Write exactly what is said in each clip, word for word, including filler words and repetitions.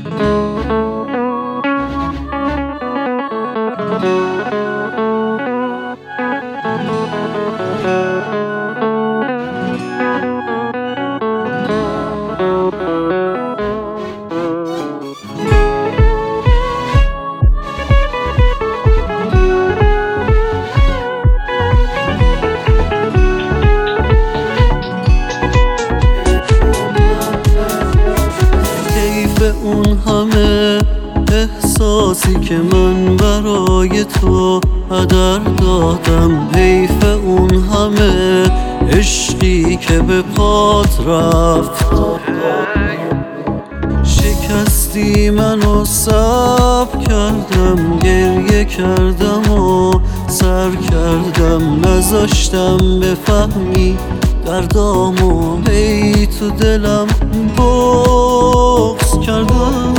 اون همه احساسی که من برای تو هدر دادم، حیف اون همه عشقی که به پات رفت. شکستی منو صبر کردم، گریه کردم و سر کردم، نذاشتم بفهمی دردامو، هی تو دلم بغض کردم.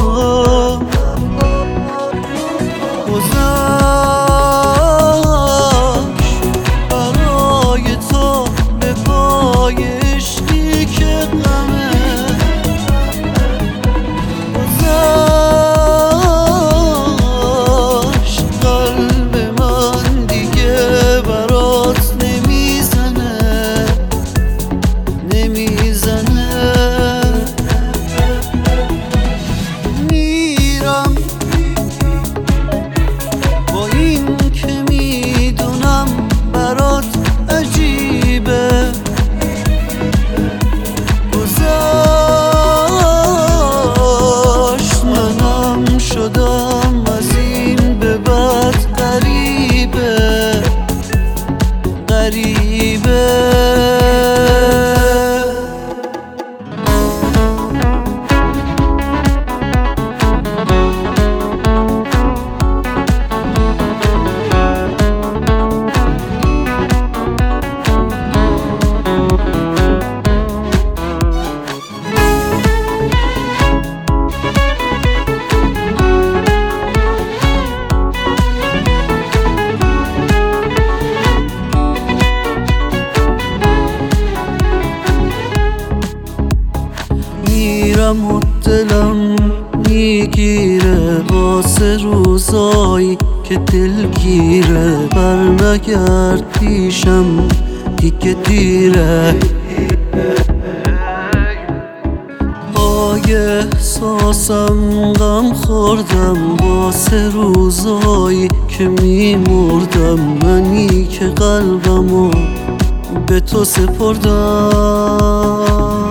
گذشت برای تو به پای عشقی که غمه، گذشت قلب من دیگه برات نمیزنه نمیزنه. میرم با این که میدونم برات عجیبه، گذشت منم شدم از این به بعد غریبه غریبه. میرم و دلم میگیره واسه روزایی که دلگیره، برنگرد پیشم دیگه دیره. پای احساسم غم خوردم واسه روزایی که میمردم، منی که قلبمو به تو سپردم.